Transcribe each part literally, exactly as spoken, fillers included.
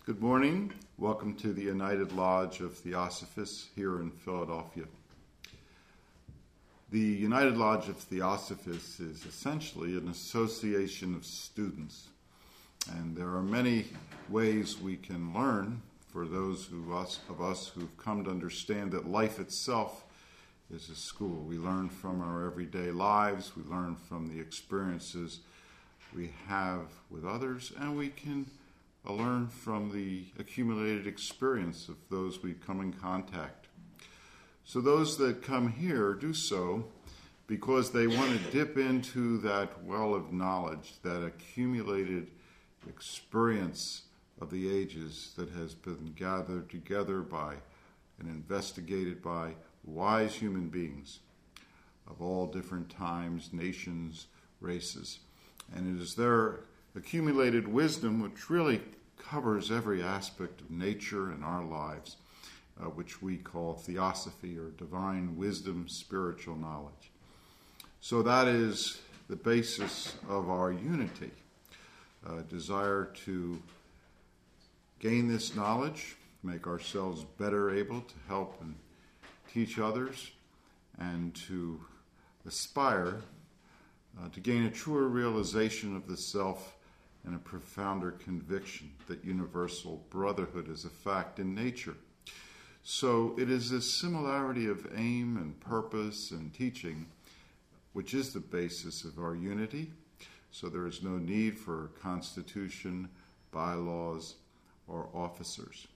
Good morning. Welcome to the United Lodge of Theosophists here in Philadelphia. The United Lodge of Theosophists is essentially an association of students, and there are many ways we can learn for those who, us, of us who've come to understand that life itself is a school. We learn from our everyday lives, we learn from the experiences we have with others, and we can uh, learn from the accumulated experience of those we come in contact. So those that come here do so because they want to dip into that well of knowledge, that accumulated experience of the ages that has been gathered together by and investigated by wise human beings of all different times, nations, races. And it is their accumulated wisdom which really covers every aspect of nature and our lives, uh, which we call theosophy or divine wisdom, spiritual knowledge. So that is the basis of our unity, uh, desire to gain this knowledge, make ourselves better able to help and teach others, and to aspire uh, to gain a truer realization of the self and a profounder conviction that universal brotherhood is a fact in nature. So it is this similarity of aim and purpose and teaching which is the basis of our unity. So there is no need for constitution, bylaws, or officers.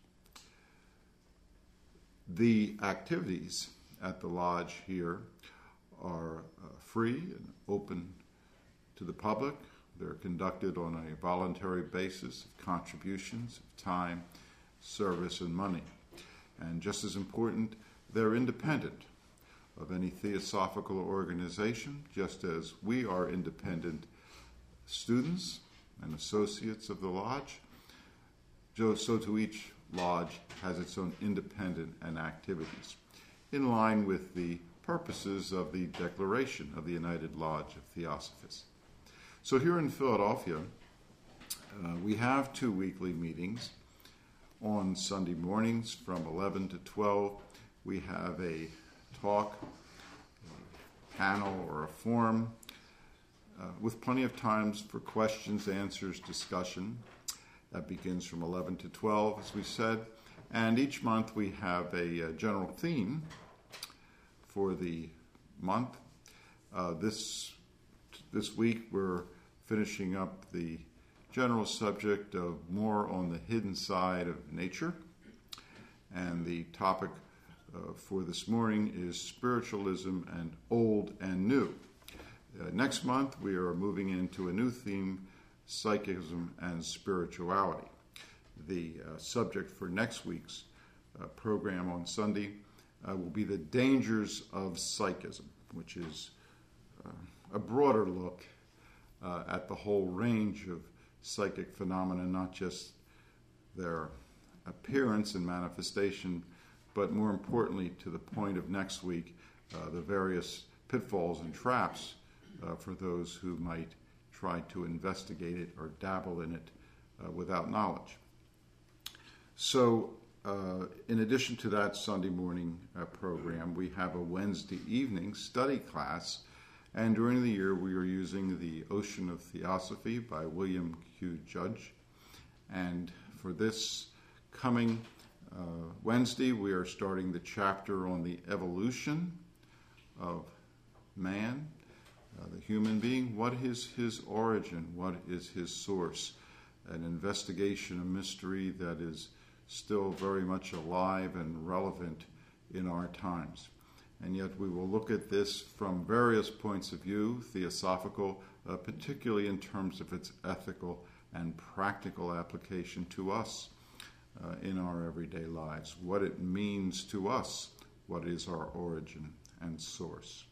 The activities at the lodge here are uh, free and open to the public. They're conducted on a voluntary basis of contributions, of time, service, and money. And just as important, they're independent of any theosophical organization, just as we are independent students and associates of the lodge. So to each lodge has its own independent and activities, in line with the purposes of the Declaration of the United Lodge of Theosophists. So here in Philadelphia, uh, we have two weekly meetings. On Sunday mornings from eleven to twelve, we have a talk, a panel, or a forum uh, with plenty of times for questions, answers, discussion. That begins from eleven to twelve, as we said. And each month we have a, a general theme for the month. Uh, this this week we're finishing up the general subject of more on the hidden side of nature. And the topic uh, for this morning is spiritualism and old and new. Uh, next month we are moving into a new theme, psychism and spirituality. The uh, subject for next week's uh, program on Sunday uh, will be the dangers of psychism, which is uh, a broader look uh, at the whole range of psychic phenomena, not just their appearance and manifestation, but more importantly, to the point of next week, uh, the various pitfalls and traps uh, for those who might try to investigate it or dabble in it uh, without knowledge. So, uh, in addition to that Sunday morning uh, program, we have a Wednesday evening study class, and during the year we are using The Ocean of Theosophy by William Q. Judge. And for this coming uh, Wednesday, we are starting the chapter on the evolution of man, Uh, the human being. What is his origin? What is his source? An investigation, a mystery that is still very much alive and relevant in our times. And yet we will look at this from various points of view, theosophical, uh, particularly in terms of its ethical and practical application to us uh, in our everyday lives, what it means to us, what is our origin and source.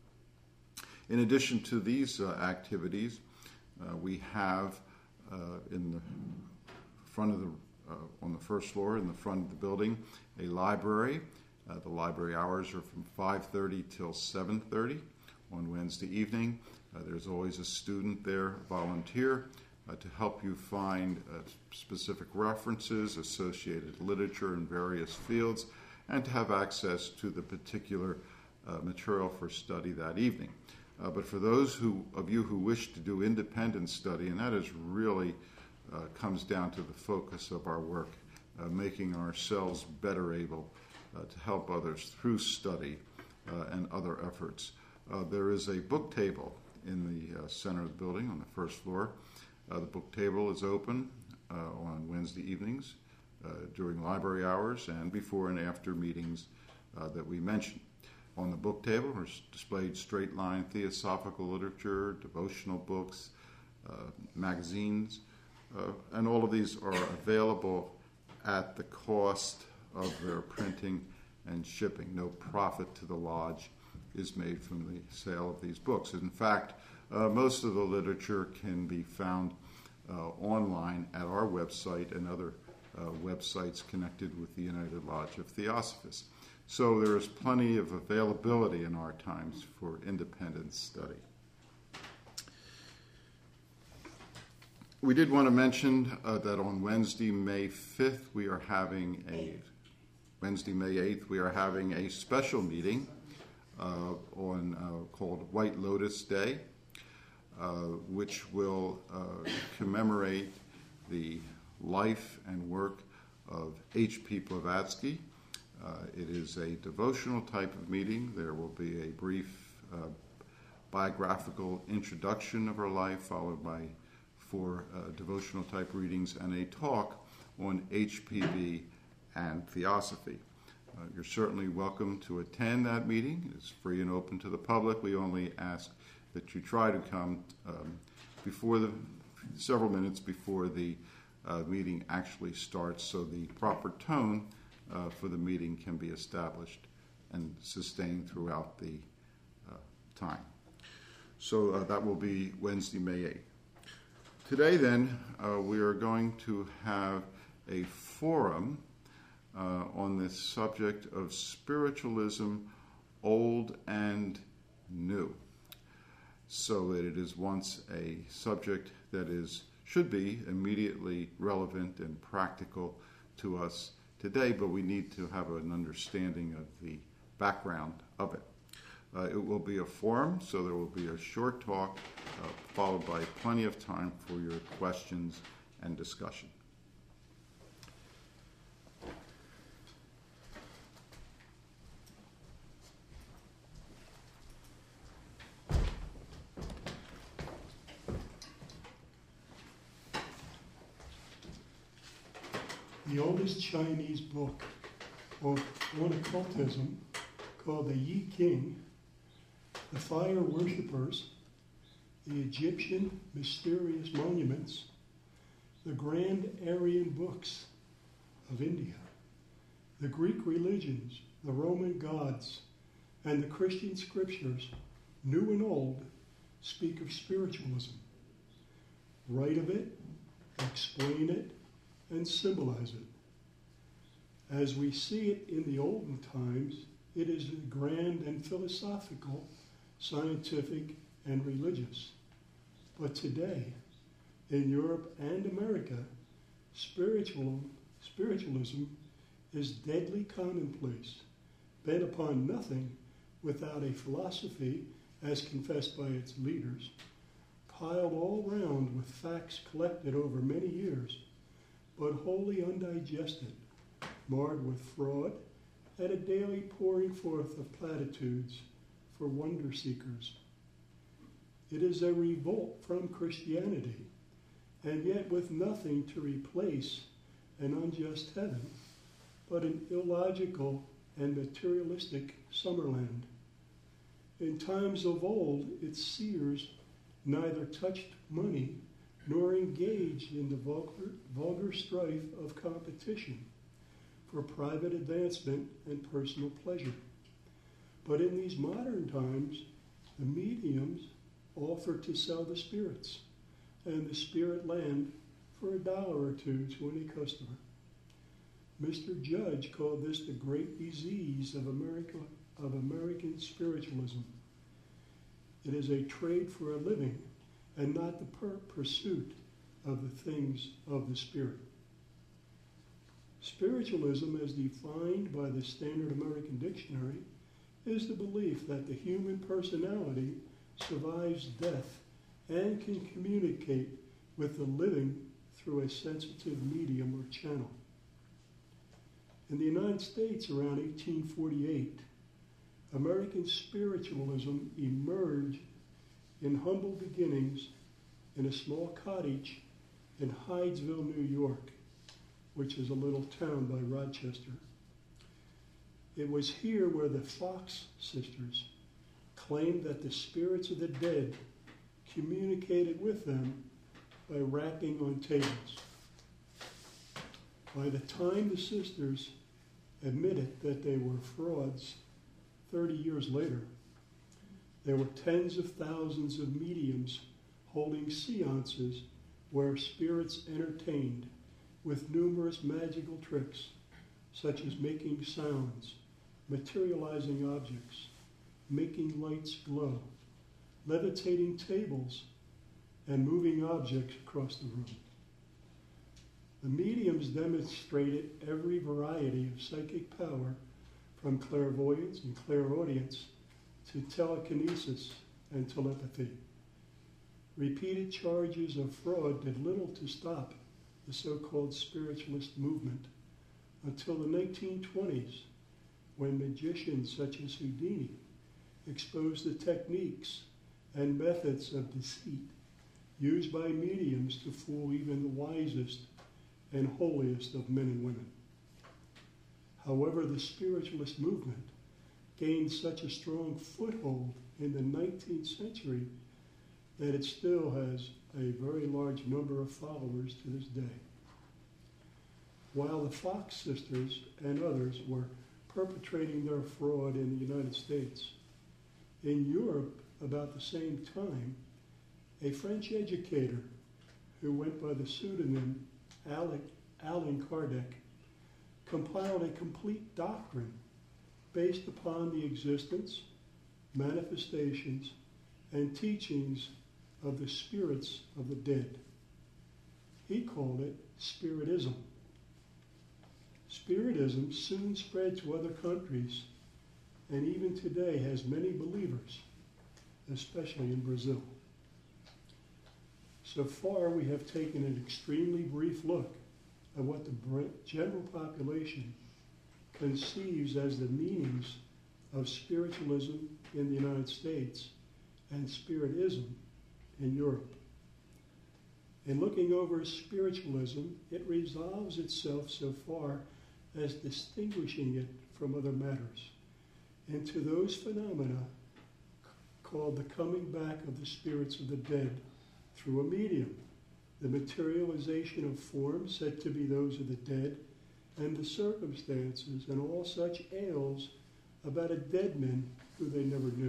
In addition to these uh, activities, uh, we have uh, in the front of the, uh, on the first floor, in the front of the building, a library. Uh, the library hours are from five thirty till seven thirty on Wednesday evening. Uh, there's always a student there, a volunteer, uh, to help you find uh, specific references, associated literature in various fields, and to have access to the particular uh, material for study that evening. Uh, but for those who, of you who wish to do independent study, and that is really uh, comes down to the focus of our work, uh, making ourselves better able uh, to help others through study uh, and other efforts. Uh, there is a book table in the uh, center of the building on the first floor. Uh, the book table is open uh, on Wednesday evenings uh, during library hours and before and after meetings uh, that we mentioned. On the book table are displayed straight-line theosophical literature, devotional books, uh, magazines, uh, and all of these are available at the cost of their printing and shipping. No profit to the lodge is made from the sale of these books. In fact, uh, most of the literature can be found uh, online at our website and other uh, websites connected with the United Lodge of Theosophists. So there is plenty of availability in our times for independent study. We did want to mention uh, that on Wednesday, May fifth, we are having a, Wednesday, May eighth, we are having a special meeting uh, on uh, called White Lotus Day, uh, which will uh, commemorate the life and work of H P Blavatsky. Uh, it is a devotional type of meeting. There will be a brief uh, biographical introduction of her life, followed by four uh, devotional type readings and a talk on H P B and theosophy. Uh, you're certainly welcome to attend that meeting. It's free and open to the public. We only ask that you try to come um, before the several minutes before the uh, meeting actually starts, so the proper tone Uh, for the meeting can be established and sustained throughout the uh, time. So uh, that will be Wednesday, May eighth. Today, then, uh, we are going to have a forum uh, on this subject of spiritualism, old and new. So that it is once a subject that is should be immediately relevant and practical to us today, but we need to have an understanding of the background of it. Uh, it will be a forum, so there will be a short talk uh, followed by plenty of time for your questions and discussion. The oldest Chinese book on occultism, called the Yi King, the Fire Worshippers, the Egyptian Mysterious Monuments, the Grand Aryan Books of India, the Greek religions, the Roman gods, and the Christian scriptures, new and old, speak of spiritualism. Write of it, explain it, and symbolize it. As we see it in the olden times, it is grand and philosophical, scientific, and religious. But today, in Europe and America, spiritual, spiritualism is deadly commonplace, bent upon nothing without a philosophy, as confessed by its leaders, piled all round with facts collected over many years, but wholly undigested, marred with fraud, and a daily pouring forth of platitudes for wonder seekers. It is a revolt from Christianity, and yet with nothing to replace an unjust heaven, but an illogical and materialistic summerland. In times of old, its seers neither touched money nor engaged in the vulgar, vulgar strife of competition for private advancement and personal pleasure. But in these modern times, the mediums offer to sell the spirits and the spirit land for a dollar or two to any customer. Mister Judge called this the great disease of America, of American spiritualism. It is a trade for a living and not the per- pursuit of the things of the Spirit. Spiritualism, as defined by the Standard American Dictionary, is the belief that the human personality survives death and can communicate with the living through a sensitive medium or channel. In the United States around eighteen forty-eight, American spiritualism emerged in humble beginnings in a small cottage in Hydesville, New York, which is a little town by Rochester. It was here where the Fox sisters claimed that the spirits of the dead communicated with them by rapping on tables. By the time the sisters admitted that they were frauds thirty years later, there were tens of thousands of mediums holding seances where spirits entertained with numerous magical tricks, such as making sounds, materializing objects, making lights glow, levitating tables, and moving objects across the room. The mediums demonstrated every variety of psychic power, from clairvoyance and clairaudience to telekinesis and telepathy. Repeated charges of fraud did little to stop the so-called spiritualist movement until the nineteen twenties, when magicians such as Houdini exposed the techniques and methods of deceit used by mediums to fool even the wisest and holiest of men and women. However, the spiritualist movement gained such a strong foothold in the nineteenth century that it still has a very large number of followers to this day. While the Fox sisters and others were perpetrating their fraud in the United States, in Europe about the same time, a French educator who went by the pseudonym Allan Kardec compiled a complete doctrine based upon the existence, manifestations, and teachings of the spirits of the dead. He called it Spiritism. Spiritism soon spread to other countries and even today has many believers, especially in Brazil. So far, we have taken an extremely brief look at what the general population conceives as the meanings of spiritualism in the United States and Spiritism in Europe. In looking over spiritualism, it resolves itself so far as distinguishing it from other matters into those phenomena called the coming back of the spirits of the dead through a medium, the materialization of forms said to be those of the dead, and the circumstances and all such ails about a dead man who they never knew.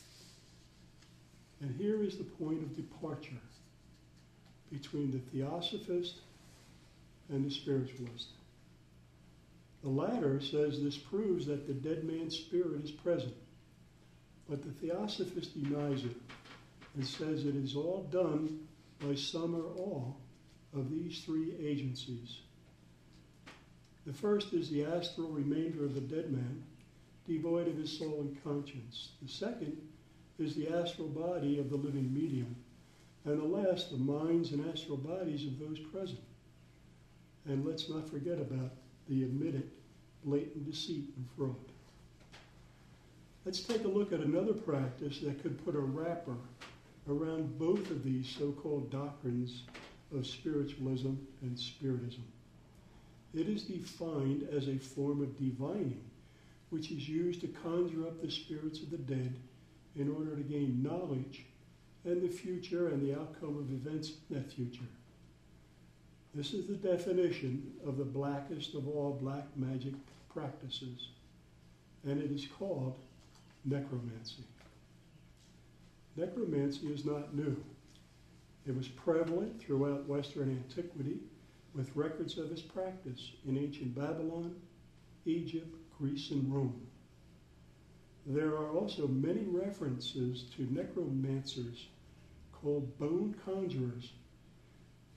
And here is the point of departure between the theosophist and the spiritualist. The latter says this proves that the dead man's spirit is present, but the theosophist denies it and says it is all done by some or all of these three agencies. The first is the astral remainder of the dead man, devoid of his soul and conscience. The second is the astral body of the living medium. And the last, the minds and astral bodies of those present. And let's not forget about the admitted blatant deceit and fraud. Let's take a look at another practice that could put a wrapper around both of these so-called doctrines of spiritualism and spiritism. It is defined as a form of divining, which is used to conjure up the spirits of the dead in order to gain knowledge and the future and the outcome of events in that future. This is the definition of the blackest of all black magic practices, and it is called necromancy. Necromancy is not new. It was prevalent throughout Western antiquity with records of its practice in ancient Babylon, Egypt, Greece, and Rome. There are also many references to necromancers called bone conjurers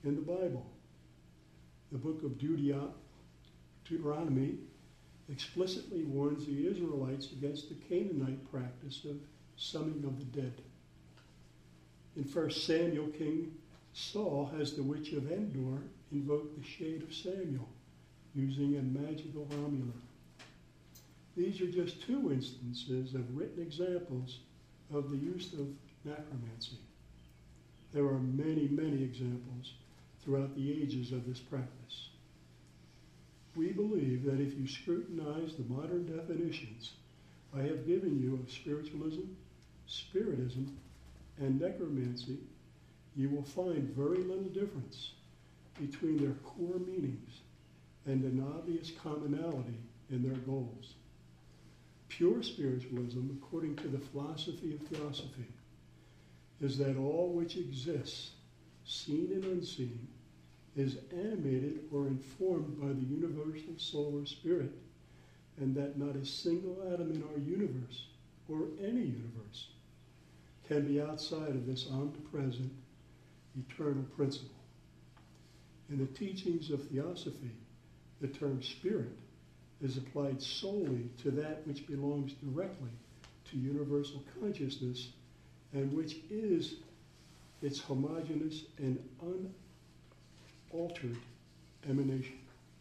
in the Bible. The book of Deuteronomy explicitly warns the Israelites against the Canaanite practice of summing of the dead. In First Samuel, King Saul has the witch of Endor invoke the shade of Samuel using a magical amulet. These are just two instances of written examples of the use of necromancy. There are many, many examples throughout the ages of this practice. We believe that if you scrutinize the modern definitions I have given you of spiritualism, spiritism, and necromancy, you will find very little difference between their core meanings and an obvious commonality in their goals. Pure spiritualism, according to the philosophy of theosophy, is that all which exists, seen and unseen, is animated or informed by the universal soul or spirit, and that not a single atom in our universe, or any universe, can be outside of this omnipresent, eternal principle. In the teachings of theosophy, the term spirit is applied solely to that which belongs directly to universal consciousness and which is its homogeneous and unaltered emanation.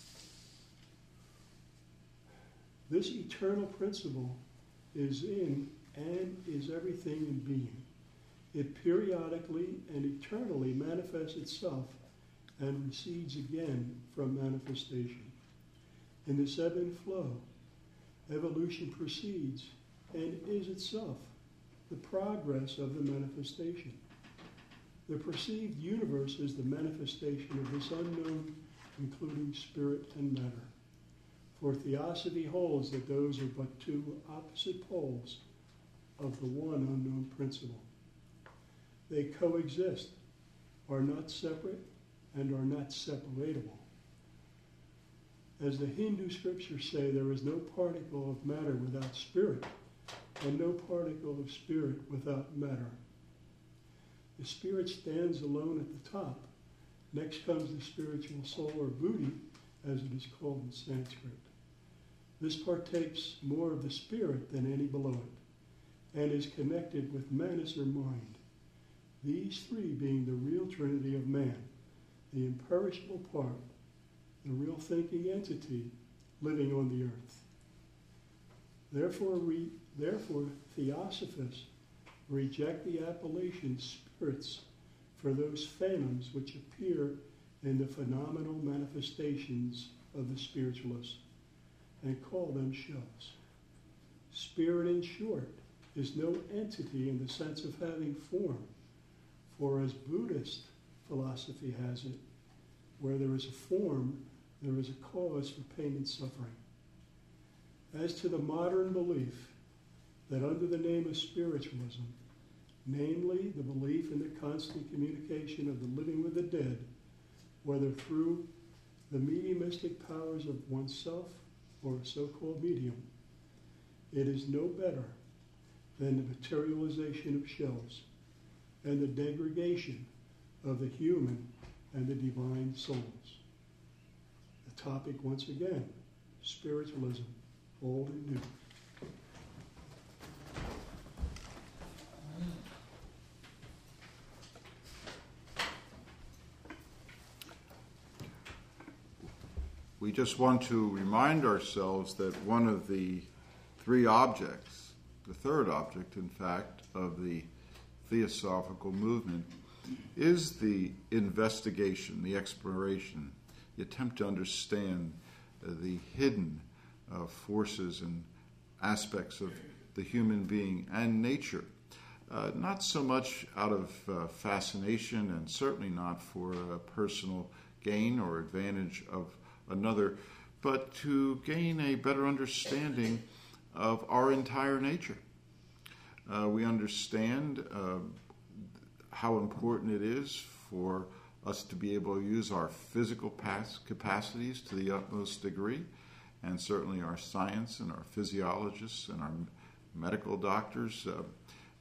This eternal principle is in and is everything in being. It periodically and eternally manifests itself and recedes again from manifestation. In this ebb and flow, evolution proceeds and is itself the progress of the manifestation. The perceived universe is the manifestation of this unknown, including spirit and matter. For theosophy holds that those are but two opposite poles of the one unknown principle. They coexist, are not separate, and are not separatable. As the Hindu scriptures say, there is no particle of matter without spirit, and no particle of spirit without matter. The spirit stands alone at the top. Next comes the spiritual soul, or buddhi, as it is called in Sanskrit. This partakes more of the spirit than any below it, and is connected with manas, or mind. These three being the real trinity of man, the imperishable part, the real thinking entity living on the earth. Therefore, we, therefore theosophists reject the appellation spirits for those phantoms which appear in the phenomenal manifestations of the spiritualists, and call them shells. Spirit, in short, is no entity in the sense of having form, for as Buddhist philosophy has it, where there is a form, there is a cause for pain and suffering. As to the modern belief that under the name of spiritualism, namely the belief in the constant communication of the living with the dead, whether through the mediumistic powers of oneself or a so-called medium, it is no better than the materialization of shells and the degradation of the human and the divine souls. The topic, once again, spiritualism, old and new. We just want to remind ourselves that one of the three objects, the third object, in fact, of the Theosophical movement is the investigation, the exploration, the attempt to understand uh, the hidden uh, forces and aspects of the human being and nature. Uh, not so much out of uh, fascination, and certainly not for uh, personal gain or advantage of another, but to gain a better understanding of our entire nature. Uh, we understand uh, how important it is for us to be able to use our physical pas- capacities to the utmost degree, and certainly our science and our physiologists and our medical doctors uh,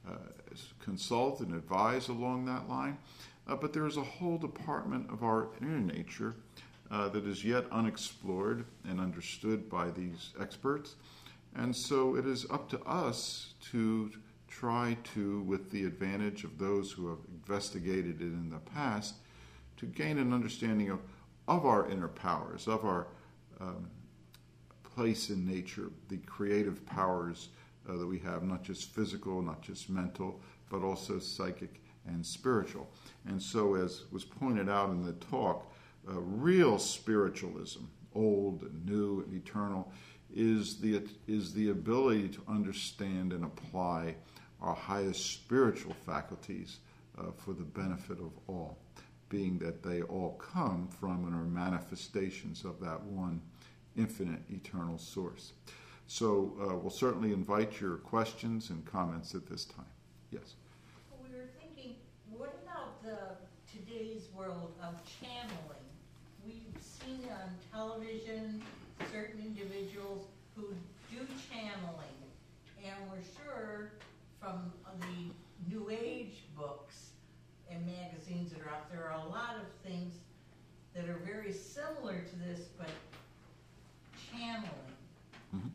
uh, consult and advise along that line. Uh, but there is a whole department of our inner nature uh, that is yet unexplored and understood by these experts. And so it is up to us to try to, with the advantage of those who have investigated it in the past, to gain an understanding of, of our inner powers, of our um, place in nature, the creative powers uh, that we have, not just physical, not just mental, but also psychic and spiritual. And so, as was pointed out in the talk, uh, real spiritualism, old and new and eternal, is the is the ability to understand and apply our highest spiritual faculties uh, for the benefit of all, being that they all come from and are manifestations of that one infinite eternal source. So uh, we'll certainly invite your questions and comments at this time. Yes? We were thinking, what about the today's world of channeling? We've seen on television certain individuals who do channeling, and we're sure from the New Age books and magazines that are out there are a lot of things that are very similar to this, but channeling. Mm-hmm.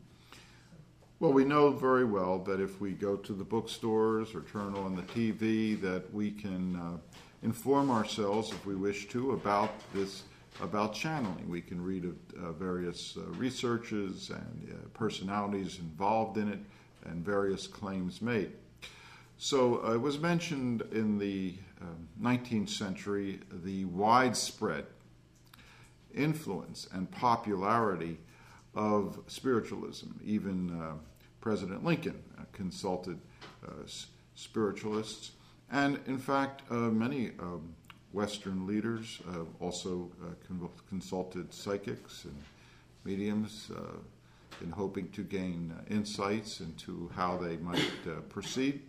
Well, we know very well that if we go to the bookstores or turn on the T V, that we can uh, inform ourselves, if we wish to, about this, about channeling. We can read uh, various uh, researches and uh, personalities involved in it and various claims made. So uh, it was mentioned in the uh, nineteenth century, the widespread influence and popularity of spiritualism. Even uh, President Lincoln uh, consulted uh, s- spiritualists, and in fact, uh, many um, Western leaders uh, also uh, con- consulted psychics and mediums uh, in hoping to gain uh, insights into how they might uh, proceed.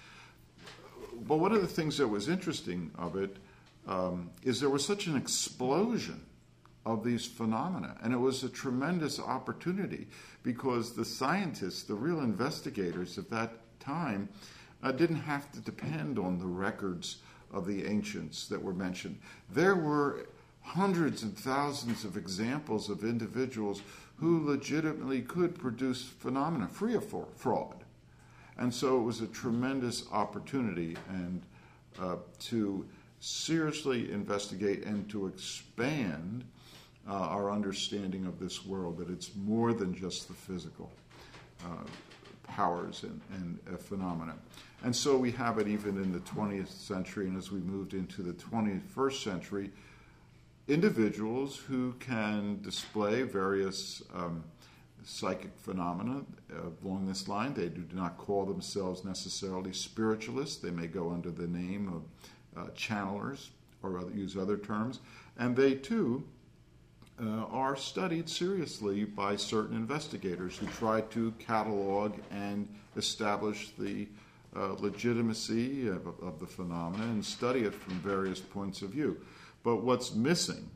But one of the things that was interesting of it um, is there was such an explosion of these phenomena. And it was a tremendous opportunity because the scientists, the real investigators of that time, uh, didn't have to depend on the records of the ancients that were mentioned. There were hundreds and thousands of examples of individuals who legitimately could produce phenomena free of fraud. And so it was a tremendous opportunity and uh, to seriously investigate and to expand Uh, our understanding of this world, that it's more than just the physical uh, powers and, and uh, phenomena. And so we have it even in the twentieth century, and as we moved into the twenty-first century, individuals who can display various um, psychic phenomena uh, along this line. They do not call themselves necessarily spiritualists. They may go under the name of uh, channelers or other, use other terms, and they too Uh, are studied seriously by certain investigators who try to catalog and establish the uh, legitimacy of, of the phenomena and study it from various points of view. But what's missing,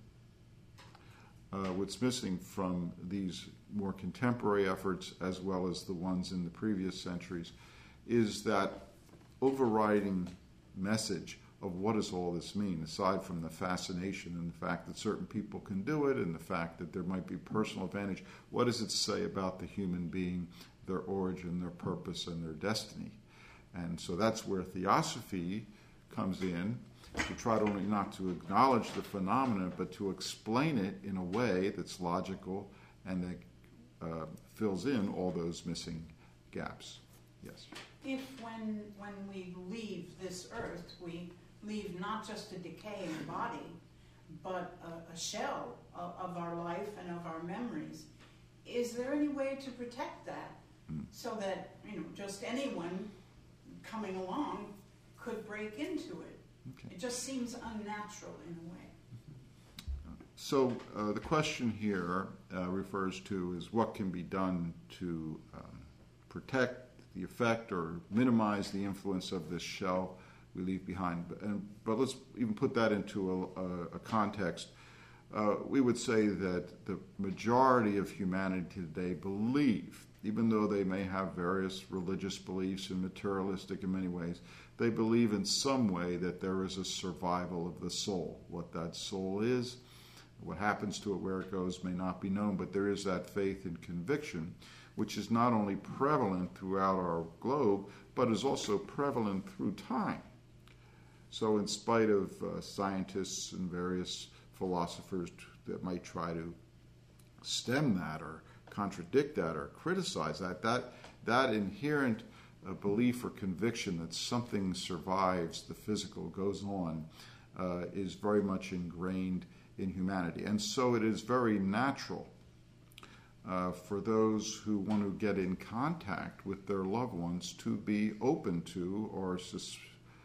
uh, what's missing from these more contemporary efforts as well as the ones in the previous centuries, is that overriding message of what does all this mean, aside from the fascination and the fact that certain people can do it and the fact that there might be personal advantage. What does it say about the human being, their origin, their purpose, and their destiny? And so that's where theosophy comes in, to try to only not to acknowledge the phenomena, but to explain it in a way that's logical and that uh, fills in all those missing gaps. Yes? If when when we leave this earth, we leave not just a decaying body, but a, a shell of, of our life and of our memories, is there any way to protect that mm. so that, you know, just anyone coming along could break into it? Okay. It just seems unnatural in a way. So uh, the question here uh, refers to is what can be done to um, protect the effect or minimize the influence of this shell we leave behind. But, and, but let's even put that into a, a, a context. uh, we would say that the majority of humanity today believe, even though they may have various religious beliefs and materialistic in many ways, they believe in some way that there is a survival of the soul. What that soul is, what happens to it, where it goes, may not be known, but there is that faith and conviction, which is not only prevalent throughout our globe, but is also prevalent through time. So in spite of uh, scientists and various philosophers that might try to stem that or contradict that or criticize that, that, that inherent uh, belief or conviction that something survives, the physical goes on, uh, is very much ingrained in humanity. And so it is very natural uh, for those who want to get in contact with their loved ones to be open to or sus-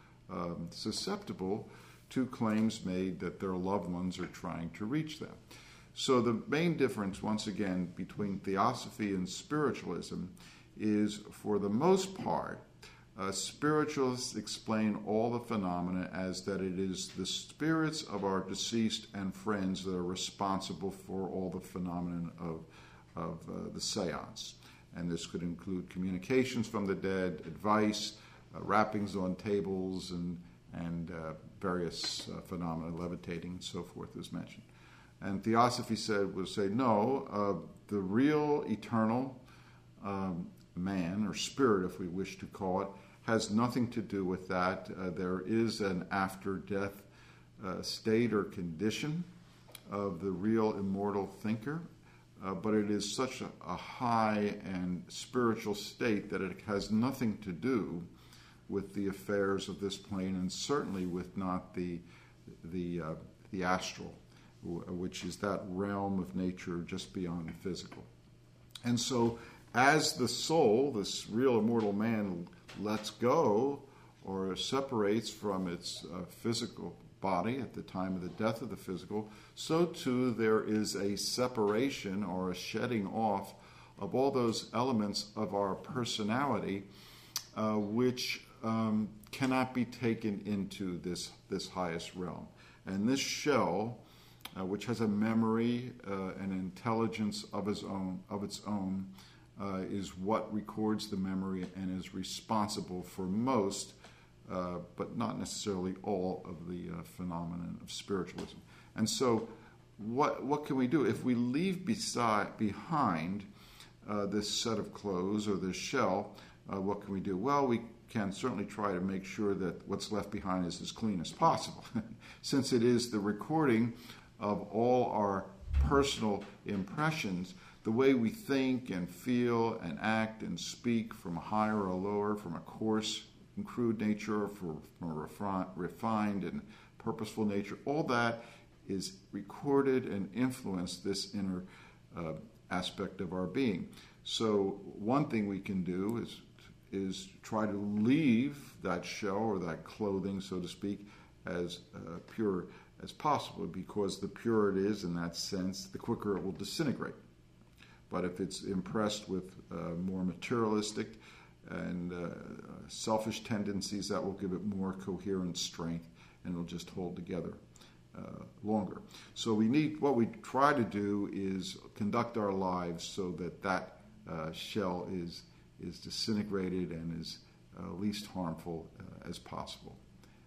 um, susceptible to claims made that their loved ones are trying to reach them. So the main difference, once again, between theosophy and spiritualism is, for the most part, uh, spiritualists explain all the phenomena as that it is the spirits of our deceased and friends that are responsible for all the phenomenon of, of uh, the seance. And this could include communications from the dead, advice, uh, rappings on tables, and, and uh, various uh, phenomena, levitating and so forth, as mentioned. And theosophy said would say, no, uh, the real eternal um, man, or spirit, if we wish to call it, has nothing to do with that. Uh, there is an after-death uh, state or condition of the real immortal thinker, uh, but it is such a, a high and spiritual state that it has nothing to do with the affairs of this plane, and certainly with not the the uh, the astral, which is that realm of nature just beyond the physical. And so as the soul, this real immortal man, lets go or separates from its uh, physical body at the time of the death of the physical, so too there is a separation or a shedding off of all those elements of our personality uh, which um, cannot be taken into this, this highest realm. And this shell, Uh, which has a memory, uh, an intelligence of its own, of its own, uh, is what records the memory and is responsible for most, uh, but not necessarily all, of the uh, phenomenon of spiritualism. And so, what what can we do if we leave beside behind uh, this set of clothes or this shell? Uh, what can we do? Well, we can certainly try to make sure that what's left behind is as clean as possible, since it is the recording of all our personal impressions, the way we think and feel and act and speak, from a higher or lower, from a coarse and crude nature, from a refi- refined and purposeful nature, all that is recorded and influenced this inner uh, aspect of our being. So one thing we can do is, is try to leave that shell or that clothing, so to speak, as uh, pure as possible, because the purer it is in that sense, the quicker it will disintegrate. But if it's impressed with uh, more materialistic and uh, selfish tendencies, that will give it more coherent strength, and it'll just hold together uh, longer. So we need, what we try to do is conduct our lives so that that uh, shell is is disintegrated and is uh, least harmful uh, as possible.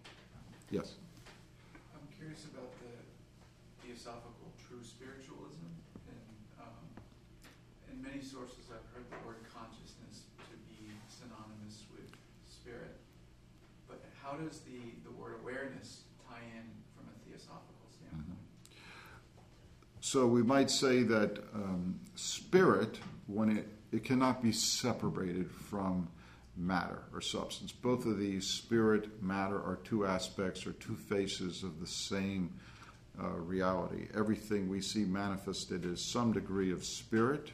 Yes? Curious about the theosophical true spiritualism. And um, in many sources I've heard the word consciousness to be synonymous with spirit. But how does the, the word awareness tie in from a theosophical standpoint? Mm-hmm. So we might say that um, spirit, when it, it cannot be separated from matter or substance. Both of these, spirit, matter, are two aspects or two faces of the same uh, reality. Everything we see manifested is some degree of spirit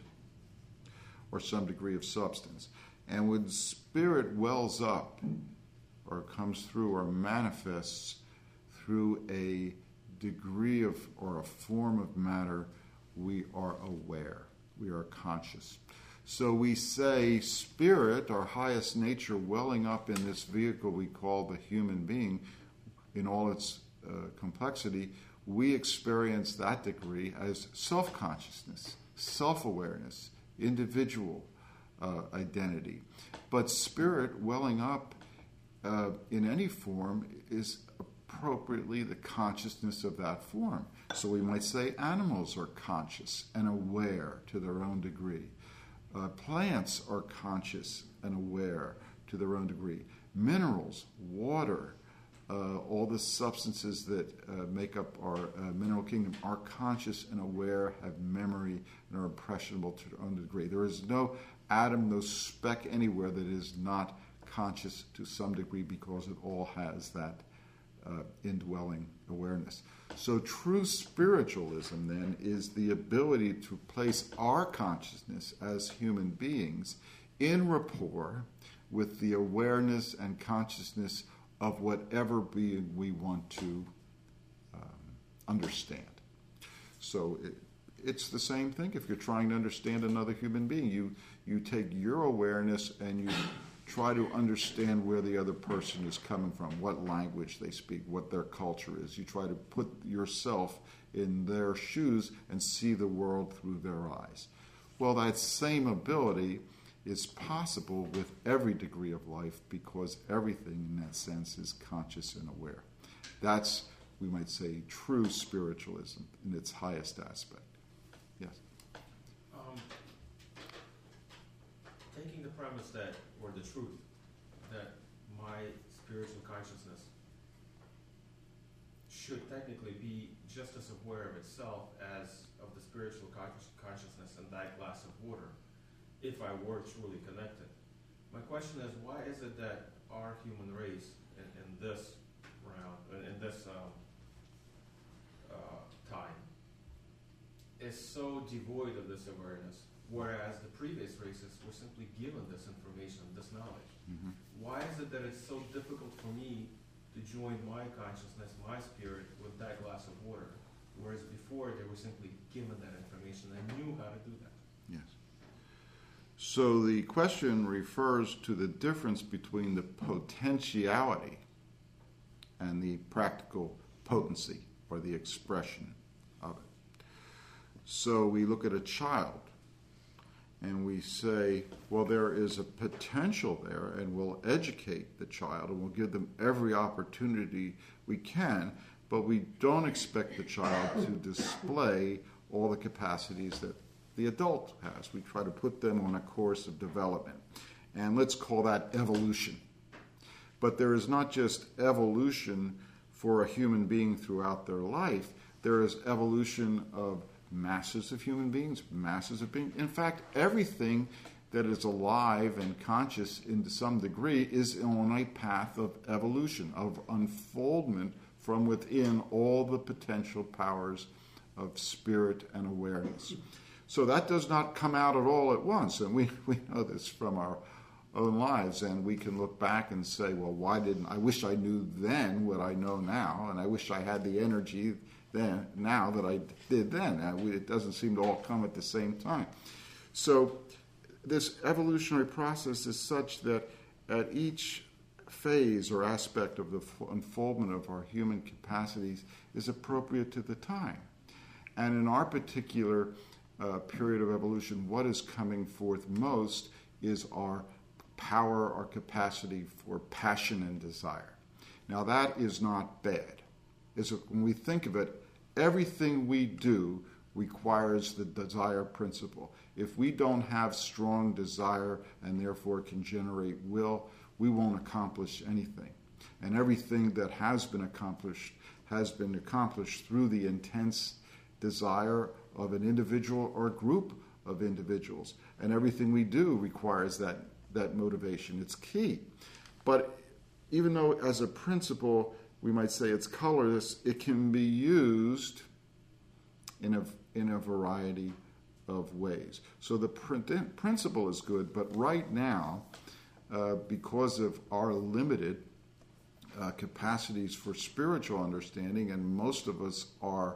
or some degree of substance. And when spirit wells up or comes through or manifests through a degree of or a form of matter, we are aware, we are conscious. So we say spirit, our highest nature, welling up in this vehicle we call the human being in all its uh, complexity, we experience that degree as self-consciousness, self-awareness, individual uh, identity. But spirit welling up uh, in any form is appropriately the consciousness of that form. So we might say animals are conscious and aware to their own degree. Uh, plants are conscious and aware to their own degree. Minerals, water, uh, all the substances that uh, make up our uh, mineral kingdom are conscious and aware, have memory, and are impressionable to their own degree. There is no atom, no speck anywhere that is not conscious to some degree, because it all has that uh, indwelling awareness. So true spiritualism, then, is the ability to place our consciousness as human beings in rapport with the awareness and consciousness of whatever being we want to um, understand. So it, it's the same thing. If you're trying to understand another human being, you, you take your awareness and you try to understand where the other person is coming from, what language they speak, what their culture is. You try to put yourself in their shoes and see the world through their eyes. Well, that same ability is possible with every degree of life, because everything in that sense is conscious and aware. That's, we might say, true spiritualism in its highest aspect. Yes? Um, taking the premise that, or the truth, that my spiritual consciousness should technically be just as aware of itself as of the spiritual consci- consciousness in that glass of water, if I were truly connected. My question is, why is it that our human race in, in this round, in, in this um, uh, time, is so devoid of this awareness, whereas the previous races were simply given this information, this knowledge? Mm-hmm. Why is it that it's so difficult for me to join my consciousness, my spirit, with that glass of water, whereas before they were simply given that information and knew how to do that? Yes. So the question refers to the difference between the potentiality and the practical potency, or the expression of it. So we look at a child and we say, well, there is a potential there, and we'll educate the child and we'll give them every opportunity we can, but we don't expect the child to display all the capacities that the adult has. We try to put them on a course of development. And let's call that evolution. But there is not just evolution for a human being throughout their life. There is evolution of masses of human beings, masses of beings. In fact, everything that is alive and conscious in some degree is on a path of evolution, of unfoldment from within all the potential powers of spirit and awareness. So that does not come out at all at once, and we, we know this from our own lives, and we can look back and say, well, why didn't I wish I knew then what I know now, and I wish I had the energy then now that I did then. Uh, we, it doesn't seem to all come at the same time. So this evolutionary process is such that at each phase or aspect of the unfoldment of our human capacities is appropriate to the time. And in our particular uh, period of evolution, what is coming forth most is our power, our capacity for passion and desire. Now that is not bad. It's a, when we think of it, everything we do requires the desire principle. If we don't have strong desire and therefore can generate will, we won't accomplish anything. And everything that has been accomplished has been accomplished through the intense desire of an individual or a group of individuals. And everything we do requires that, that motivation. It's key. But even though as a principle we might say it's colorless, it can be used in a, in a variety of ways. So the pr- principle is good, but right now, uh, because of our limited uh, capacities for spiritual understanding, and most of us are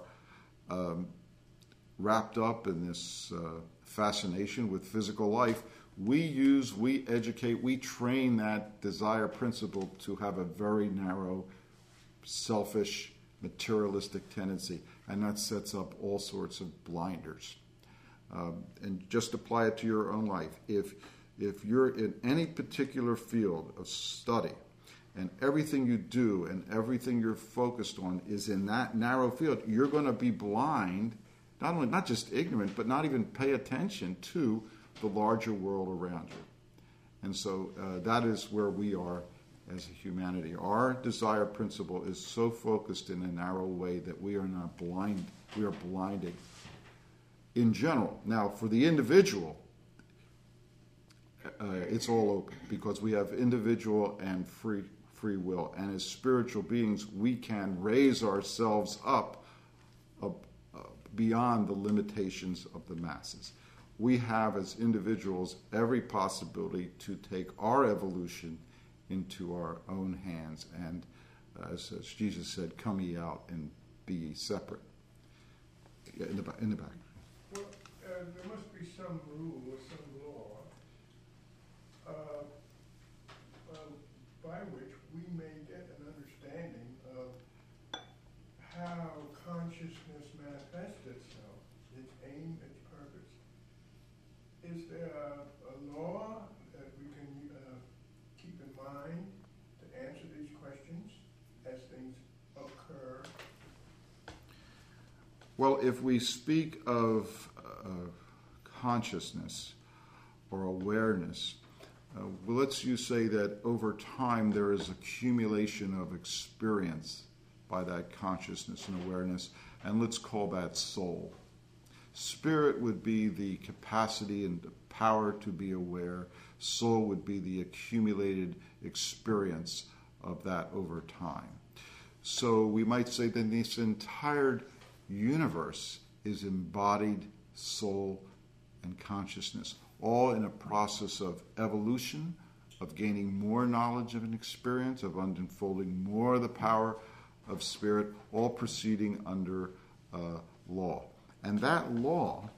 um, wrapped up in this uh, fascination with physical life, we use, we educate, we train that desire principle to have a very narrow, selfish materialistic tendency, and that sets up all sorts of blinders. Um, and just apply it to your own life. If if you're in any particular field of study, and everything you do and everything you're focused on is in that narrow field, you're going to be blind, not only not just ignorant, but not even pay attention to the larger world around you. And so uh, that is where we are as a humanity. Our desire principle is so focused in a narrow way that we are not blind. We are blinded in general. Now, for the individual, uh, it's all open because we have individual and free free will. And as spiritual beings, we can raise ourselves up uh, uh, beyond the limitations of the masses. We have, as individuals, every possibility to take our evolution into our own hands. And uh, as, as Jesus said, come ye out and be ye separate. Yeah, in the, in the back. Well, uh, there must be some rule or some law uh, uh, by which we may get an understanding of how consciousness manifests itself, its aim, its purpose. Is there a, a law that we can uh, keep in mind to answer these questions as things occur? Well, if we speak of uh, consciousness or awareness, uh, well, let's you say that over time there is accumulation of experience by that consciousness and awareness, and let's call that soul. Spirit would be the capacity and the power to be aware. Soul would be the accumulated experience of that over time. So we might say that this entire universe is embodied soul and consciousness, all in a process of evolution, of gaining more knowledge of an experience, of unfolding more of the power of spirit, all proceeding under uh, law. And that law,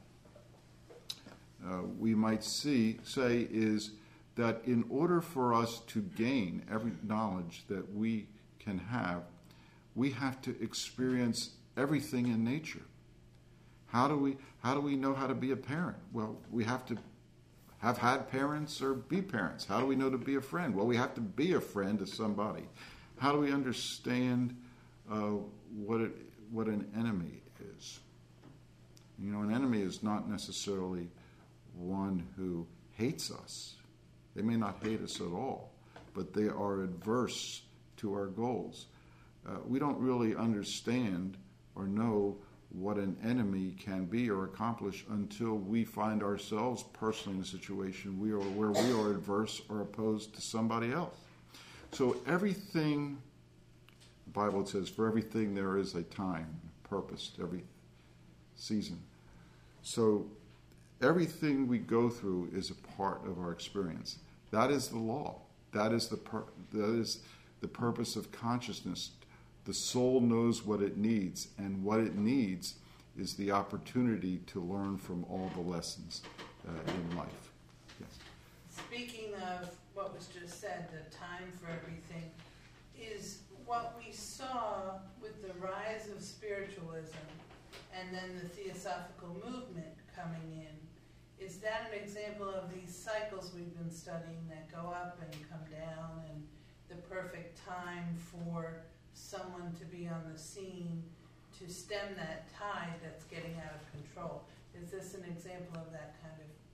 uh, we might see, say, is that in order for us to gain every knowledge that we can have, we have to experience everything in nature. How do we how do we know how to be a parent? Well, we have to have had parents or be parents. How do we know to be a friend? Well, we have to be a friend to somebody. How do we understand uh, what it, what an enemy is? You know, an enemy is not necessarily one who hates us. They may not hate us at all, but they are adverse to our goals. Uh, we don't really understand or know what an enemy can be or accomplish until we find ourselves personally in a situation we are, where we are adverse or opposed to somebody else. So everything, the Bible says, for everything there is a time, purpose, every season. So everything we go through is a part of our experience. That is the law. That is the pur- that is the purpose of consciousness. The soul knows what it needs, and what it needs is the opportunity to learn from all the lessons uh, in life. Yes. Speaking of what was just said, the time for everything, is what we saw with the rise of spiritualism and then the Theosophical movement coming in. Is that an example of these cycles we've been studying that go up and come down, and the perfect time for someone to be on the scene to stem that tide that's getting out of control? Is this an example of that kind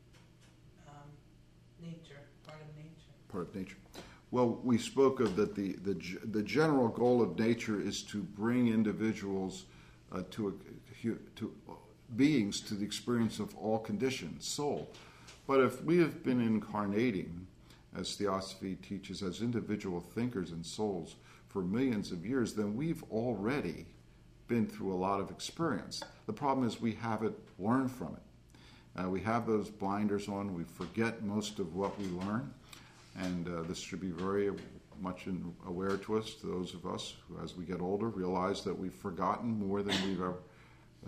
of um, nature, part of nature? Part of nature. Well, we spoke of that the, the, the general goal of nature is to bring individuals uh, to, a, to beings to the experience of all conditions, soul. But if we have been incarnating, as Theosophy teaches, as individual thinkers and souls for millions of years, then we've already been through a lot of experience. The problem is we haven't learned from it. Uh, we have those blinders on. We forget most of what we learn. And uh, this should be very much in, aware to us, to those of us who, as we get older, realize that we've forgotten more than we've ever, uh,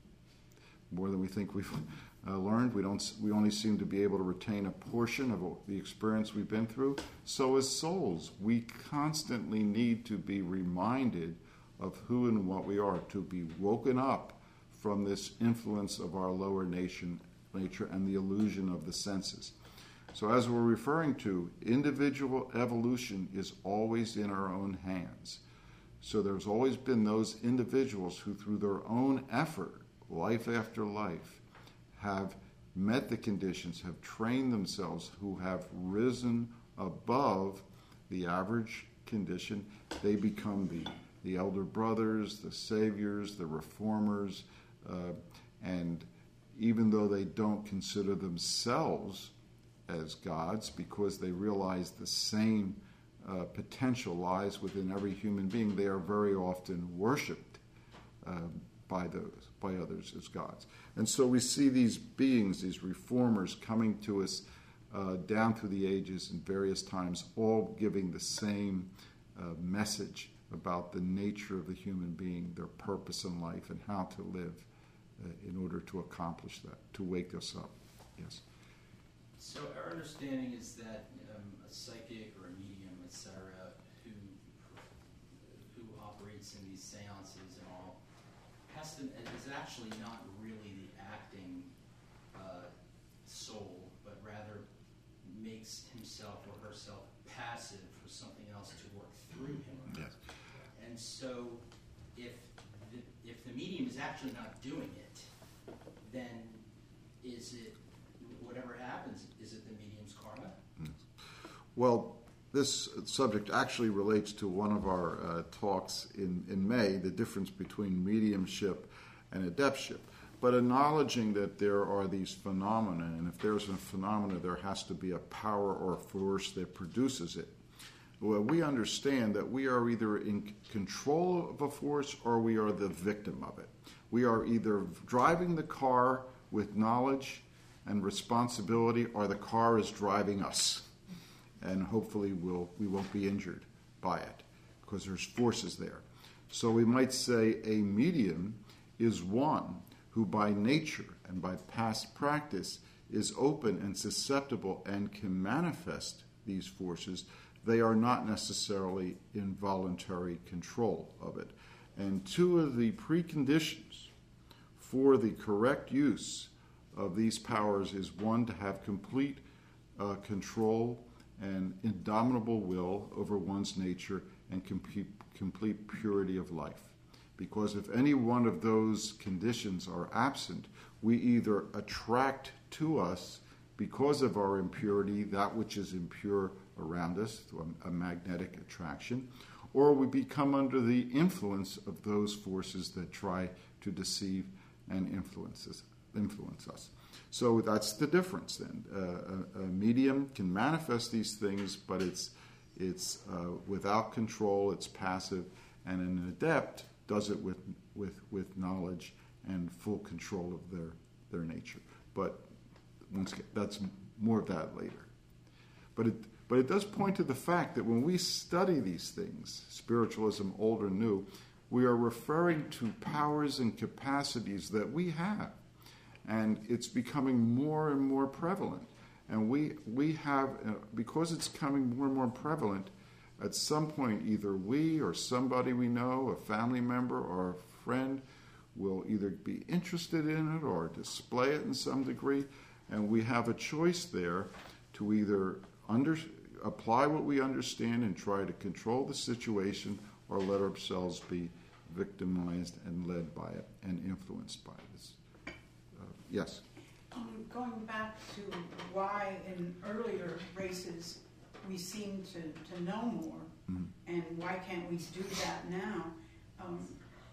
more than we think we've uh, learned. We don't. We only seem to be able to retain a portion of the experience we've been through. So as souls, we constantly need to be reminded of who and what we are, to be woken up from this influence of our lower nation, nature and the illusion of the senses. So as we're referring to, individual evolution is always in our own hands. So there's always been those individuals who, through their own effort, life after life, have met the conditions, have trained themselves, who have risen above the average condition. They become the, the elder brothers, the saviors, the reformers, uh, and even though they don't consider themselves as gods, because they realize the same uh, potential lies within every human being, they are very often worshipped uh, by those, by others as gods. And so we see these beings, these reformers, coming to us uh, down through the ages in various times, all giving the same uh, message about the nature of the human being, their purpose in life, and how to live uh, in order to accomplish that, to wake us up. Yes. So our understanding is that um, a psychic or a medium, et cetera, who who operates in these seances and all, has to is actually not really the acting uh, soul, but rather makes himself or herself passive for something else to work through him. Yes. And so, if the, if the medium is actually not doing it, then is it, whatever happens, is it the medium's karma? Well, this subject actually relates to one of our uh, talks in, in May, the difference between mediumship and adeptship. But acknowledging that there are these phenomena, and if there's a phenomena, there has to be a power or force that produces it. Well, we understand that we are either in control of a force or we are the victim of it. We are either driving the car with knowledge and responsibility, or the car is driving us. And hopefully we'll, we won't be injured by it, because there's forces there. So we might say a medium is one who by nature and by past practice is open and susceptible and can manifest these forces. They are not necessarily in voluntary control of it. And two of the preconditions for the correct use of these powers is, one, to have complete uh, control and indomitable will over one's nature and complete, complete purity of life. Because if any one of those conditions are absent, we either attract to us, because of our impurity, that which is impure around us, through a, a magnetic attraction, or we become under the influence of those forces that try to deceive and influence us. Influence us. So that's the difference then. Uh, a, a medium can manifest these things, but it's it's uh, without control, it's passive, and an adept does it with with with knowledge and full control of their their nature. But once again, that's more of that later. But it but it does point to the fact that when we study these things, spiritualism, old or new, we are referring to powers and capacities that we have. And it's becoming more and more prevalent. And we we have, uh, because it's becoming more and more prevalent, at some point either we or somebody we know, a family member or a friend, will either be interested in it or display it in some degree. And we have a choice there to either under, apply what we understand and try to control the situation, or let ourselves be victimized and led by it and influenced by it. Uh, yes? Um, going back to why in earlier races we seem to, to know more, mm-hmm. and why can't we do that now? Um,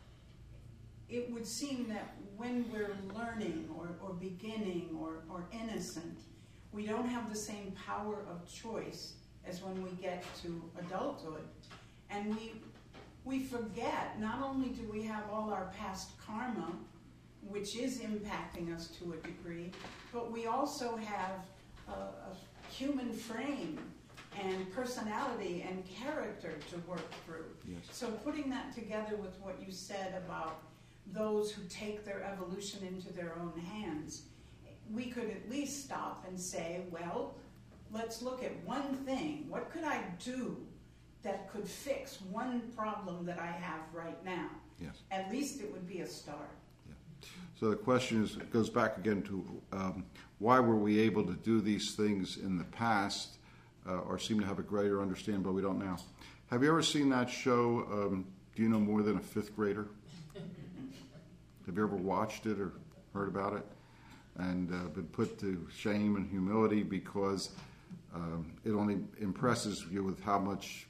it would seem that when we're learning or, or beginning or, or innocent, we don't have the same power of choice as when we get to adulthood. And we we forget, not only do we have all our past karma, which is impacting us to a degree, but we also have a, a human frame and personality and character to work through. Yes. So putting that together with what you said about those who take their evolution into their own hands, we could at least stop and say, well, let's look at one thing. What could I do that could fix one problem that I have right now. Yes. At least it would be a start. So the question is, it goes back again to um, why were we able to do these things in the past, uh, or seem to have a greater understanding, but we don't now. Have you ever seen that show, um, Do You Know More Than a Fifth Grader? Have you ever watched it or heard about it? And uh, been put to shame and humility because um, it only impresses you with how much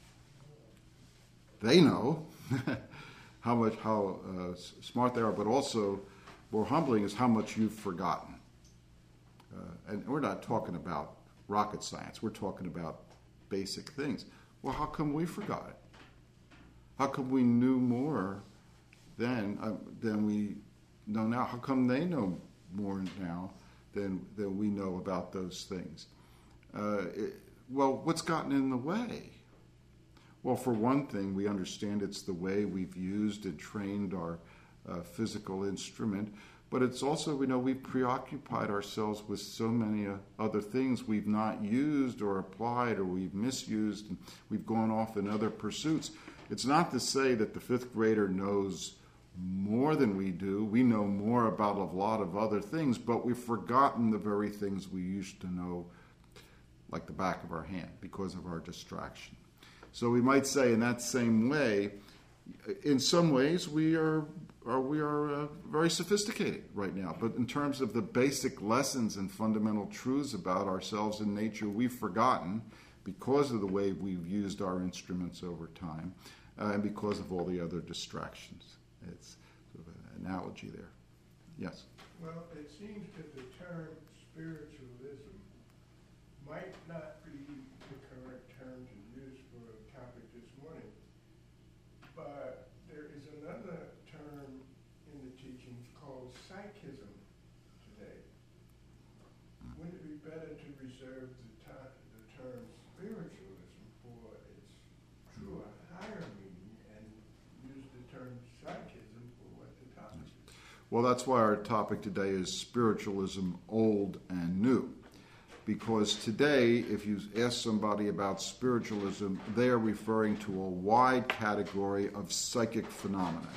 they know, how much how uh, smart they are, but also more humbling is how much you've forgotten. Uh, and we're not talking about rocket science. We're talking about basic things. Well, how come we forgot it? How come we knew more then uh, than we know now? How come they know more now than than we know about those things? Uh, it, well, what's gotten in the way? Well, for one thing, we understand it's the way we've used and trained our uh, physical instrument, but it's also, we know we've preoccupied ourselves with so many uh, other things we've not used or applied or we've misused, and we've gone off in other pursuits. It's not to say that the fifth grader knows more than we do. We know more about a lot of other things, but we've forgotten the very things we used to know like the back of our hand because of our distraction. So we might say in that same way, in some ways we are, are we are uh, very sophisticated right now. But in terms of the basic lessons and fundamental truths about ourselves and nature, we've forgotten because of the way we've used our instruments over time uh, and because of all the other distractions. It's sort of an analogy there. Yes? Well, it seems that the term spiritualism might not be the correct term to use for a topic this morning, but there is another term in the teachings called psychism today. Wouldn't it be better to reserve the, t- the term spiritualism for its truer, higher meaning and use the term psychism for what the topic is? Well, that's why our topic today is spiritualism, old and new. Because today, if you ask somebody about spiritualism, they are referring to a wide category of psychic phenomena,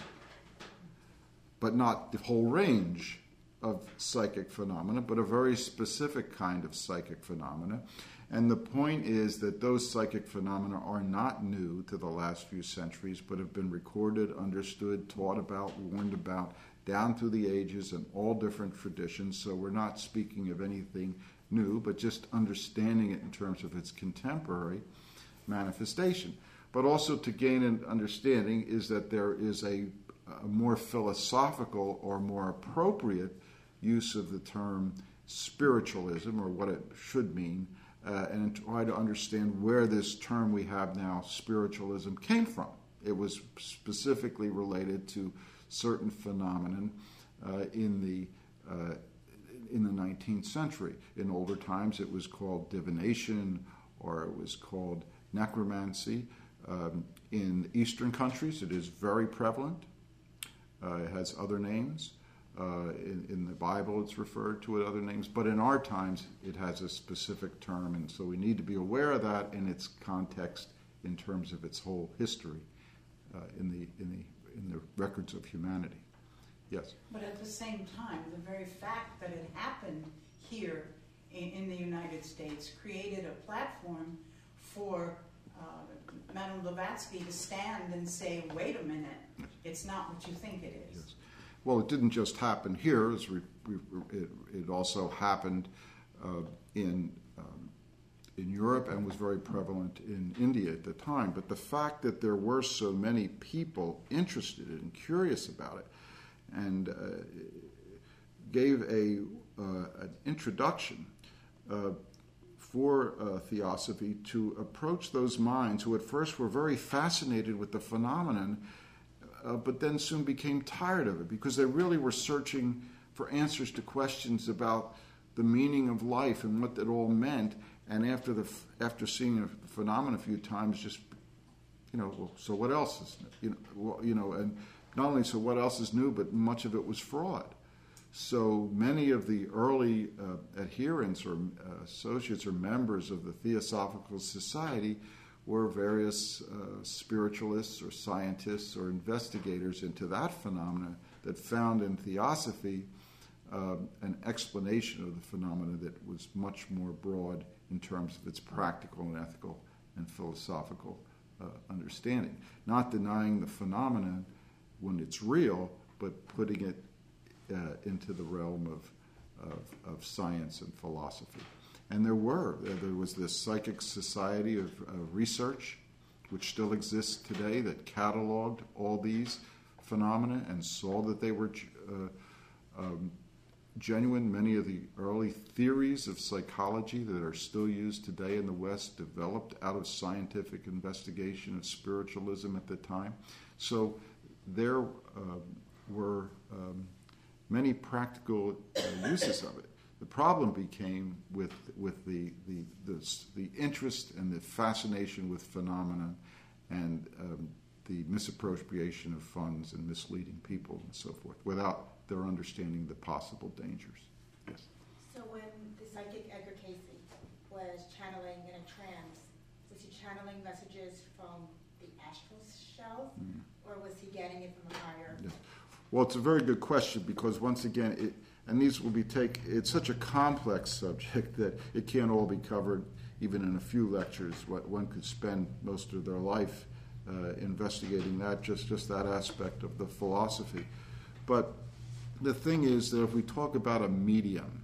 but not the whole range of psychic phenomena, but a very specific kind of psychic phenomena. And the point is that those psychic phenomena are not new to the last few centuries, but have been recorded, understood, taught about, warned about, down through the ages in all different traditions. So we're not speaking of anything new, but just understanding it in terms of its contemporary manifestation. But also to gain an understanding is that there is a, a more philosophical or more appropriate use of the term spiritualism, or what it should mean, uh, and try to understand where this term we have now, spiritualism, came from. It was specifically related to certain phenomenon uh, in the uh, in the nineteenth century. In older times, it was called divination, or it was called necromancy. Um, in Eastern countries, it is very prevalent. Uh, it has other names. Uh, in, in the Bible, it's referred to at other names. But in our times, it has a specific term, and so we need to be aware of that in its context in terms of its whole history uh, in the in the in the records of humanity. Yes. But at the same time, the very fact that it happened here in, in the United States created a platform for uh, Madame Blavatsky to stand and say, wait a minute, it's not what you think it is. Yes. Well, it didn't just happen here. It, it, it also happened uh, in um, in Europe and was very prevalent in India at the time. But the fact that there were so many people interested and curious about it and uh, gave a uh, an introduction uh, for uh, Theosophy to approach those minds who at first were very fascinated with the phenomenon, uh, but then soon became tired of it because they really were searching for answers to questions about the meaning of life and what that all meant. And after the after seeing a phenomenon a few times, just you know, well, so what else is you know, well, you know, and not only so what else is new, but much of it was fraud. So many of the early uh, adherents or uh, associates or members of the Theosophical Society or various uh, spiritualists or scientists or investigators into that phenomena that found in theosophy uh, an explanation of the phenomena that was much more broad in terms of its practical and ethical and philosophical uh, understanding. Not denying the phenomenon when it's real, but putting it uh, into the realm of, of, of science and philosophy. And there were. There was this Psychic Society of uh, Research, which still exists today, that cataloged all these phenomena and saw that they were uh, um, genuine. Many of the early theories of psychology that are still used today in the West developed out of scientific investigation of spiritualism at the time. So there uh, were um, many practical uh, uses of it. The problem became with with the the the, the interest and the fascination with phenomena and um, the misappropriation of funds and misleading people and so forth, without their understanding the possible dangers. Yes. So when the psychic Edgar Casey was channeling in a trance, was he channeling messages from the astral shelf, mm. or was he getting it from a higher? Yes. Well, it's a very good question, because once again, it, and these will be take. It's such a complex subject that it can't all be covered even in a few lectures. What one could spend most of their life uh, investigating that, just just that aspect of the philosophy. But the thing is that if we talk about a medium,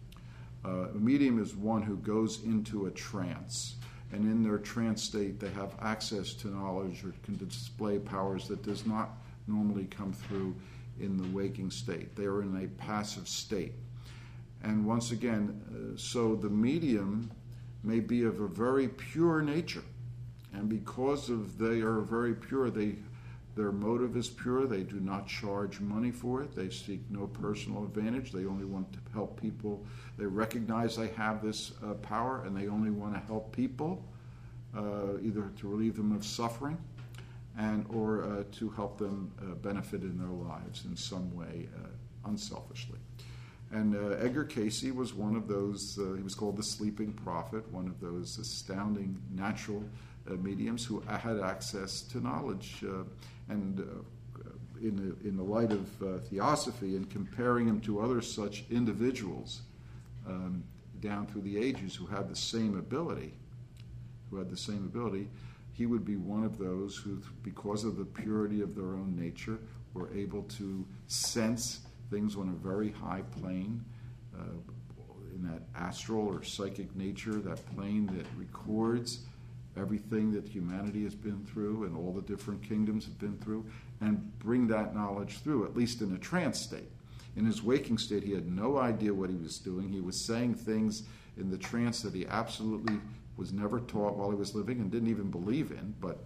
uh, a medium is one who goes into a trance, and in their trance state they have access to knowledge or can display powers that does not normally come through in the waking state. They are in a passive state. And once again, uh, so the medium may be of a very pure nature. And because of they are very pure, they their motive is pure. They do not charge money for it. They seek no personal advantage. They only want to help people. They recognize they have this uh, power, and they only want to help people, uh, either to relieve them of suffering and or uh, to help them uh, benefit in their lives in some way, uh, unselfishly. And uh, Edgar Casey was one of those, uh, he was called the Sleeping Prophet, one of those astounding natural uh, mediums who had access to knowledge. Uh, and uh, in, the, in the light of uh, theosophy, and comparing him to other such individuals um, down through the ages who had the same ability, who had the same ability, he would be one of those who, because of the purity of their own nature, were able to sense things on a very high plane, uh, in that astral or psychic nature, that plane that records everything that humanity has been through and all the different kingdoms have been through, and bring that knowledge through, at least in a trance state. In his waking state, he had no idea what he was doing. He was saying things in the trance that he absolutely was never taught while he was living and didn't even believe in, but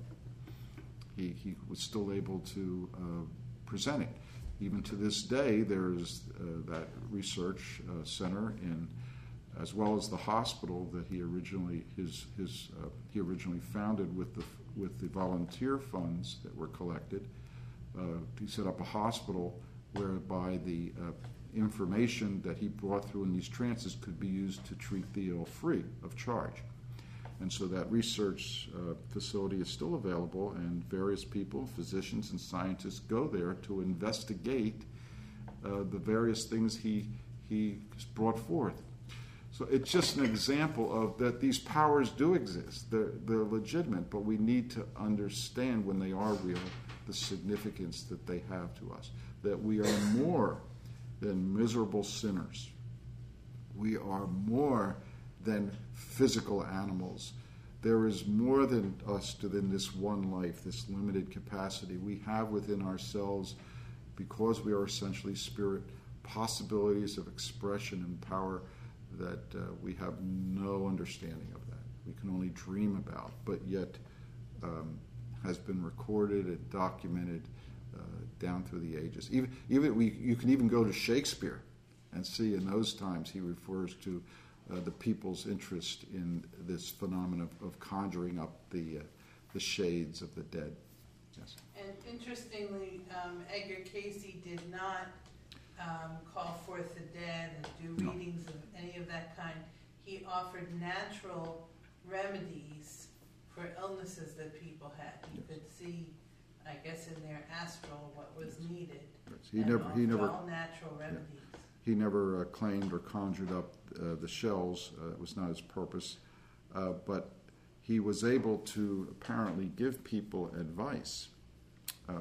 he, he was still able to uh, present it. Even to this day, there's uh, that research uh, center in, as well as the hospital that he originally his his uh, he originally founded with the with the volunteer funds that were collected. Uh, he set up a hospital whereby the uh, information that he brought through in these trances could be used to treat the ill free of charge. And so that research uh, facility is still available, and various people, physicians and scientists, go there to investigate uh, the various things he he brought forth. So it's just an example of that these powers do exist. They're, they're legitimate, but we need to understand when they are real the significance that they have to us. That we are more than miserable sinners. We are more than physical animals. There is more than us than this one life, this limited capacity. We have within ourselves, because we are essentially spirit, possibilities of expression and power that uh, we have no understanding of that. We can only dream about, but yet um, has been recorded and documented uh, down through the ages. Even, even we, you can even go to Shakespeare and see in those times he refers to Uh, the people's interest in this phenomenon of, of conjuring up the uh, the shades of the dead. Yes. And interestingly, um, Edgar Casey did not um, call forth the dead and do No. readings of any of that kind. He offered natural remedies for illnesses that people had. He could see, I guess, in their astral what was needed. He and never, he never, all natural remedies. he never uh, claimed or conjured up uh, the shells. Uh, it was not his purpose, uh, but he was able to apparently give people advice. Uh,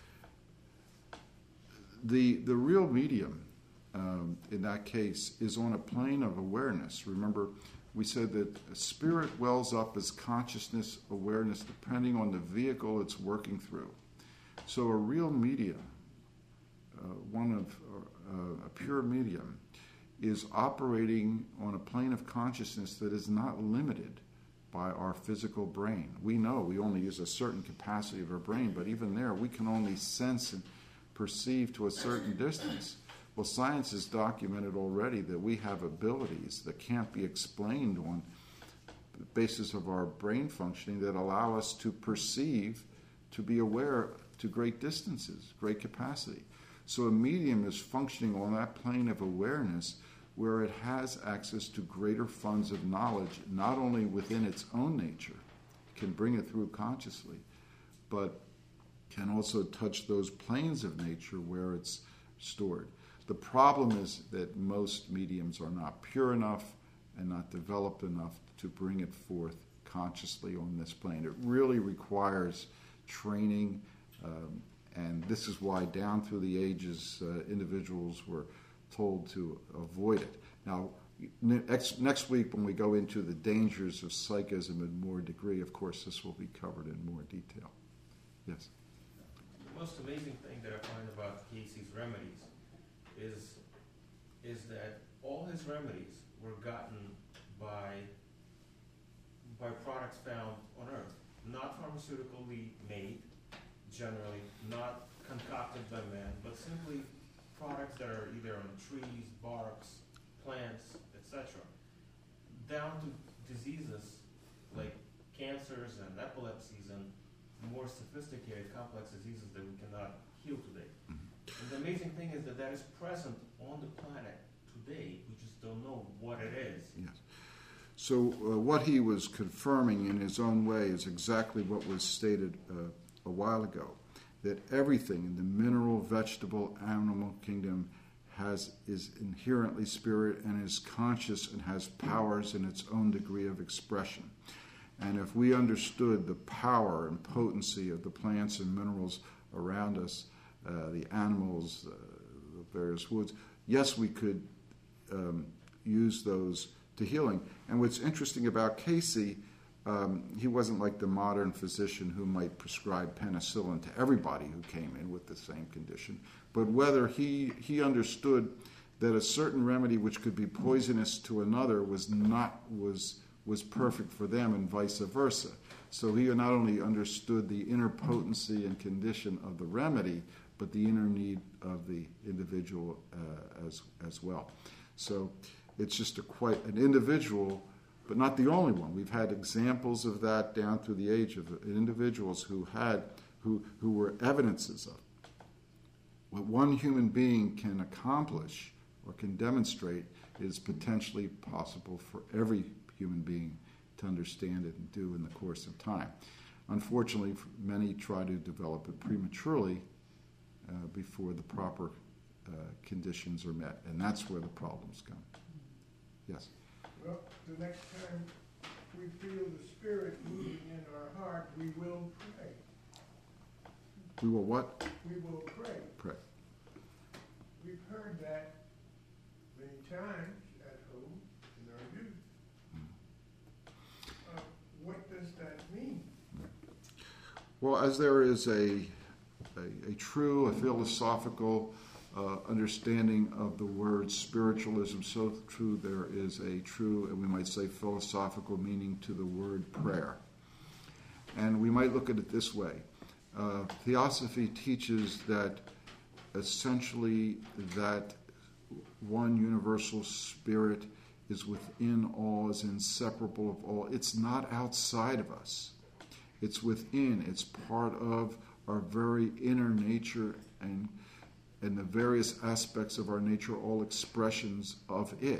the the real medium um, in that case is on a plane of awareness. Remember, we said that a spirit wells up as consciousness awareness depending on the vehicle it's working through. So a real medium, uh, one of uh, a pure medium, is operating on a plane of consciousness that is not limited by our physical brain. We know we only use a certain capacity of our brain, but even there we can only sense and perceive to a certain distance. Well, science has documented already that we have abilities that can't be explained on the basis of our brain functioning that allow us to perceive, to be aware to great distances, great capacity. So a medium is functioning on that plane of awareness where it has access to greater funds of knowledge, not only within its own nature, can bring it through consciously, but can also touch those planes of nature where it's stored. The problem is that most mediums are not pure enough and not developed enough to bring it forth consciously on this plane. It really requires training, um, and this is why down through the ages uh, individuals were told to avoid it. Now, next, next week when we go into the dangers of psychism in more degree, of course, this will be covered in more detail. Yes? The most amazing thing that I find about Casey's remedies is, is that all his remedies were gotten by, by products found on Earth, not pharmaceutically made, generally, not concocted by man, but simply products that are either on trees, barks, plants, et cetera, down to diseases like cancers and epilepsies and more sophisticated, complex diseases that we cannot heal today. And the amazing thing is that that is present on the planet today. We just don't know what it is. Yes. So uh, what he was confirming in his own way is exactly what was stated uh, a while ago, that everything in the mineral, vegetable, animal kingdom has is inherently spirit and is conscious and has powers in its own degree of expression. And if we understood the power and potency of the plants and minerals around us, uh, the animals, uh, the various woods, yes, we could um, use those to healing. And what's interesting about Casey, Um, he wasn't like the modern physician who might prescribe penicillin to everybody who came in with the same condition, but whether he he understood that a certain remedy which could be poisonous to another was not was was perfect for them and vice versa. So he not only understood the inner potency and condition of the remedy, but the inner need of the individual uh, as as well. So it's just a quite an individual, but not the only one. We've had examples of that down through the age of individuals who had, who, who were evidences of what one human being can accomplish or can demonstrate is potentially possible for every human being to understand it and do in the course of time. Unfortunately, many try to develop it prematurely uh, before the proper uh, conditions are met, and that's where the problems come. Yes? Well, the next time we feel the Spirit moving in our heart, we will pray. We will what? We will pray. Pray. We've heard that many times at home in our youth. Uh, what does that mean? Well, as there is a, a, a true, a philosophical Uh, understanding of the word spiritualism, so true there is a true, and we might say philosophical meaning to the word prayer. And we might look at it this way. Uh, Theosophy teaches that essentially that one universal spirit is within all, is inseparable of all. It's not outside of us. It's within. It's part of our very inner nature, and and the various aspects of our nature, all expressions of it.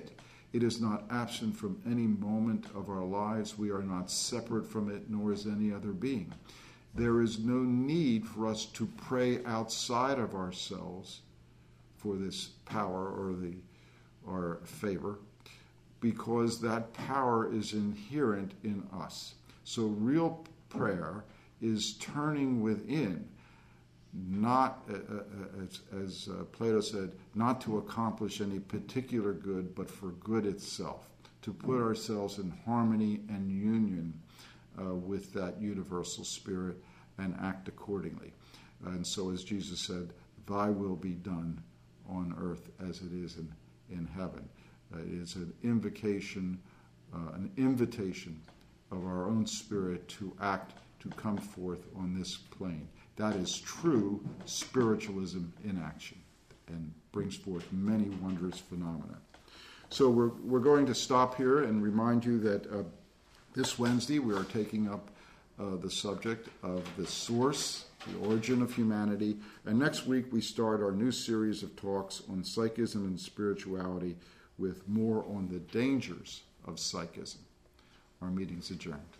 It is not absent from any moment of our lives. We are not separate from it, nor is any other being. There is no need for us to pray outside of ourselves for this power or the or favor, because that power is inherent in us. So real prayer is turning within, not, uh, uh, as, as uh, Plato said, not to accomplish any particular good, but for good itself, to put ourselves in harmony and union uh, with that universal spirit and act accordingly. And so as Jesus said, thy will be done on earth as it is in, in heaven. Uh, it is an invocation, uh, an invitation of our own spirit to act, to come forth on this plane. That is true spiritualism in action and brings forth many wondrous phenomena. So we're, we're going to stop here and remind you that uh, this Wednesday we are taking up uh, the subject of the source, the origin of humanity, and next week we start our new series of talks on psychism and spirituality with more on the dangers of psychism. Our meeting's adjourned.